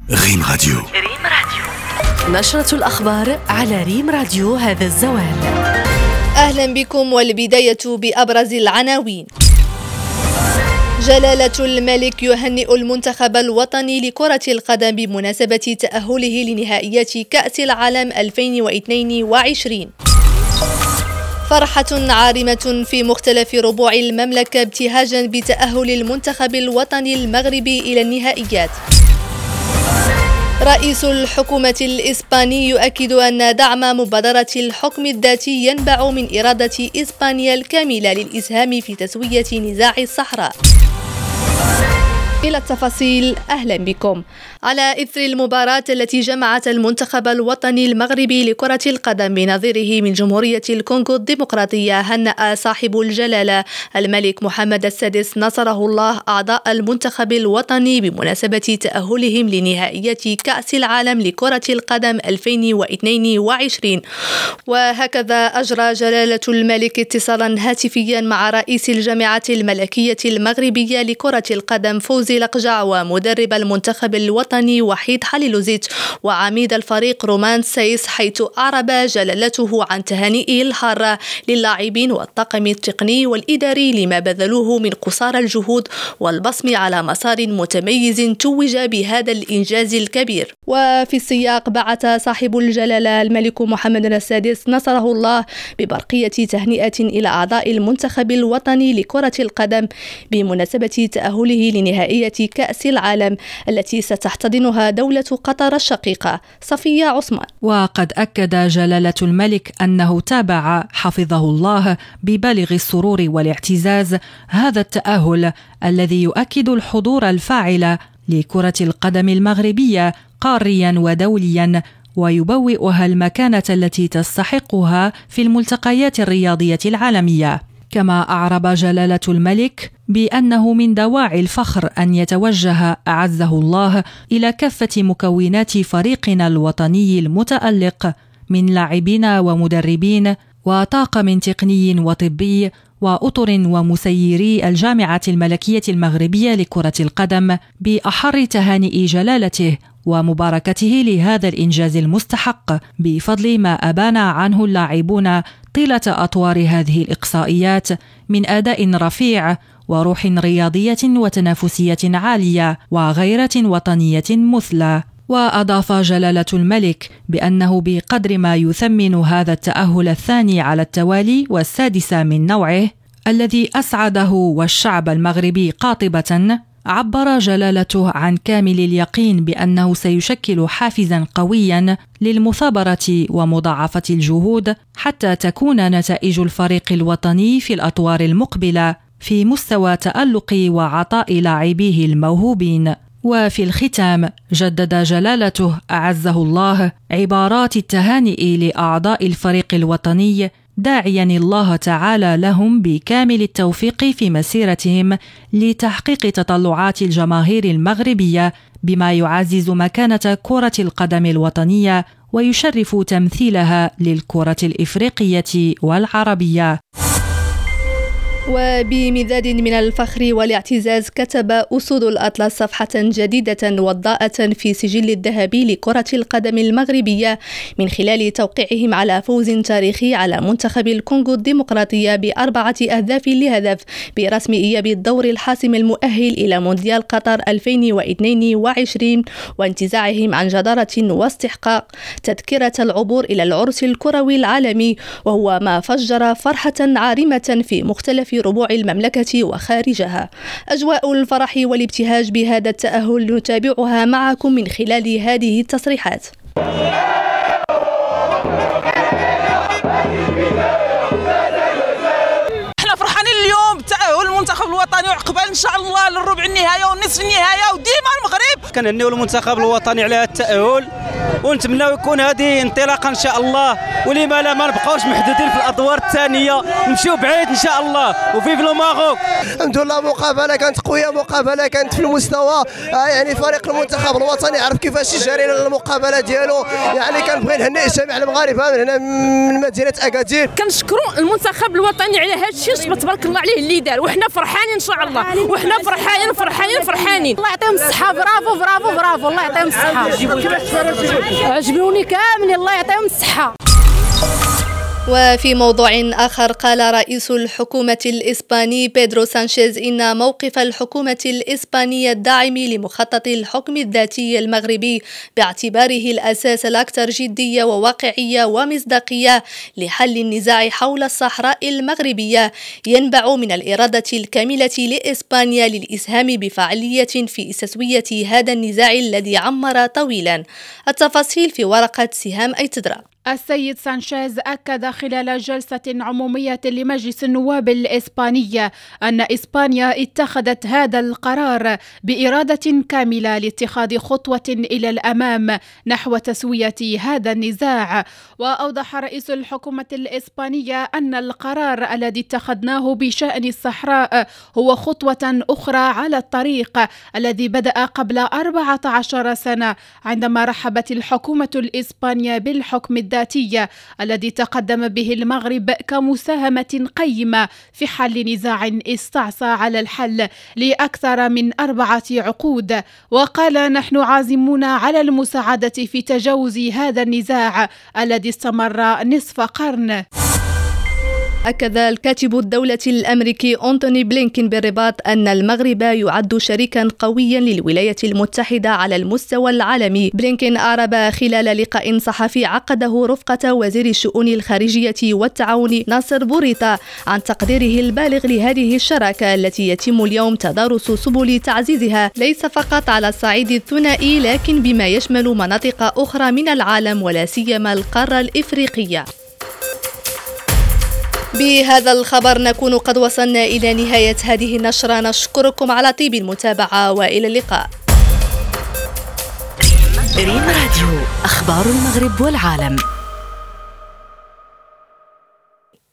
ريم راديو. نشرة الأخبار على ريم راديو هذا الزوال. أهلا بكم، والبداية بأبرز العناوين. جلالة الملك يهنئ المنتخب الوطني لكرة القدم بمناسبة تأهله لنهائيات كأس العالم 2022. فرحة عارمة في مختلف ربوع المملكة ابتهاجا بتأهل المنتخب الوطني المغربي إلى النهائيات. رئيس الحكومة الإسباني يؤكد أن دعم مبادرة الحكم الذاتي ينبع من إرادة إسبانيا الكاملة للإسهام في تسوية نزاع الصحراء. إلى التفاصيل، أهلا بكم. على إثر المباراة التي جمعت المنتخب الوطني المغربي لكرة القدم بنظيره من جمهورية الكونغو الديمقراطية، هنأ صاحب الجلالة الملك محمد السادس نصره الله أعضاء المنتخب الوطني بمناسبة تأهلهم لنهائيات كأس العالم لكرة القدم 2022. وهكذا أجرى جلالة الملك اتصالا هاتفيا مع رئيس الجامعة الملكية المغربية لكرة القدم فوزي لقجع ومدرب المنتخب الوطني وحيد حليلوزيتش وعميد الفريق رومان سايس، حيث أعرب جلالته عن تهانئه الحارة للاعبين والطاقم التقني والإداري لما بذلوه من قصارى الجهود والبصم على مسار متميز توج بهذا الإنجاز الكبير. وفي السياق بعث صاحب الجلالة الملك محمد السادس نصره الله ببرقية تهنئة إلى أعضاء المنتخب الوطني لكرة القدم بمناسبة تأهله لنهائية كأس العالم التي ستحتضنها دولة قطر الشقيقة. صفية عثمان. وقد أكد جلالة الملك أنه تابع حفظه الله ببالغ السرور والاعتزاز هذا التأهل الذي يؤكد الحضور الفاعل لكرة القدم المغربية قاريا ودوليا، ويبوئها المكانة التي تستحقها في الملتقيات الرياضية العالمية. كما أعرب جلالة الملك بأنه من دواعي الفخر أن يتوجه أعزه الله إلى كافة مكونات فريقنا الوطني المتألق من لاعبين ومدربين وطاقم تقني وطبي وأطر ومسيري الجامعة الملكية المغربية لكرة القدم بأحر تهانئ جلالته ومباركته لهذا الإنجاز المستحق بفضل ما أبان عنه اللاعبون طيلة أطوار هذه الإقصائيات من أداء رفيع وروح رياضية وتنافسية عالية وغيرة وطنية مثلى. وأضاف جلالة الملك بأنه بقدر ما يثمن هذا التأهل الثاني على التوالي والسادس من نوعه الذي أسعده والشعب المغربي قاطبة، عبر جلالته عن كامل اليقين بأنه سيشكل حافزا قويا للمثابرة ومضاعفة الجهود حتى تكون نتائج الفريق الوطني في الأطوار المقبلة في مستوى تألق وعطاء لاعبيه الموهوبين. وفي الختام جدد جلالته أعزه الله عبارات التهانئ لأعضاء الفريق الوطني، داعيا الله تعالى لهم بكامل التوفيق في مسيرتهم لتحقيق تطلعات الجماهير المغربية بما يعزز مكانة كرة القدم الوطنية ويشرف تمثيلها للكرة الإفريقية والعربية. وبمزاد من الفخر والاعتزاز كتب أسود الأطلس صفحة جديدة وضاءة في سجل الذهبي لكرة القدم المغربية من خلال توقيعهم على فوز تاريخي على منتخب الكونغو الديمقراطية ب4 أهداف لهدف برسم إياب الدور الحاسم المؤهل إلى مونديال قطر 2022 وانتزاعهم عن جدارة واستحقاق تذكرة العبور إلى العرس الكروي العالمي، وهو ما فجر فرحة عارمة في مختلف ربوع المملكة وخارجها. أجواء الفرح والابتهاج بهذا التأهل نتابعها معكم من خلال هذه التصريحات. احنا فرحانين اليوم بتأهل المنتخب الوطني وعقبال ان شاء الله للربع النهائي والنصف النهائي وديما المغرب. كنهنيو المنتخب الوطني على التأهل ونتمناو يكون هذه انطلاقه ان شاء الله، ولما لا ما نبقاوش محدودين في الادوار الثانيه، نمشيو بعيد ان شاء الله. وفيف لو ماروك. الحمد لله مقابله كانت قويه، مقابله كانت في المستوى، يعني فريق المنتخب الوطني عرف كيفاش يجري المقابله ديالو. يعني كنبغي نهنئ جميع المغاربه من هنا من مدينه اكادير. كنشكروا المنتخب الوطني على هذا الشيء تبارك الله عليه اللي دار، وحنا فرحانين ان شاء الله، وحنا فرحانين. الله يعطيهم الصحه، برافو الله يعطيهم الصحه. عجبوني كامل، الله يعطيهم الصحه. وفي موضوع آخر قال رئيس الحكومة الإسباني بيدرو سانشيز إن موقف الحكومة الإسبانية الداعم لمخطط الحكم الذاتي المغربي باعتباره الأساس الأكثر جدية وواقعية ومصداقية لحل النزاع حول الصحراء المغربية ينبع من الإرادة الكاملة لإسبانيا للإسهام بفعالية في تسوية هذا النزاع الذي عمر طويلا. التفاصيل في ورقة سهام أيتدرا. السيد سانشيز أكد خلال جلسة عمومية لمجلس النواب الإسباني أن إسبانيا اتخذت هذا القرار بإرادة كاملة لاتخاذ خطوة إلى الأمام نحو تسوية هذا النزاع. وأوضح رئيس الحكومة الإسبانية أن القرار الذي اتخذناه بشأن الصحراء هو خطوة أخرى على الطريق الذي بدأ قبل 14 سنة عندما رحبت الحكومة الإسبانية بالحكم الذاتي الذي تقدم به المغرب كمساهمة قيمة في حل نزاع استعصى على الحل لأكثر من 4 عقود. وقال: نحن عازمون على المساعدة في تجاوز هذا النزاع الذي استمر نصف قرن. أكد الكاتب الدولة الأمريكي أنتوني بلينكين بالرباط أن المغرب يعد شريكا قويا للولايات المتحدة على المستوى العالمي. بلينكين أعرب خلال لقاء صحفي عقده رفقة وزير الشؤون الخارجية والتعاون ناصر بوريطة عن تقديره البالغ لهذه الشراكة التي يتم اليوم تدارس سبل تعزيزها ليس فقط على الصعيد الثنائي لكن بما يشمل مناطق أخرى من العالم ولا سيما القارة الإفريقية. بهذا الخبر نكون قد وصلنا إلى نهاية هذه النشرة. نشكركم على طيب المتابعة وإلى اللقاء. ريم راديو، أخبار المغرب والعالم.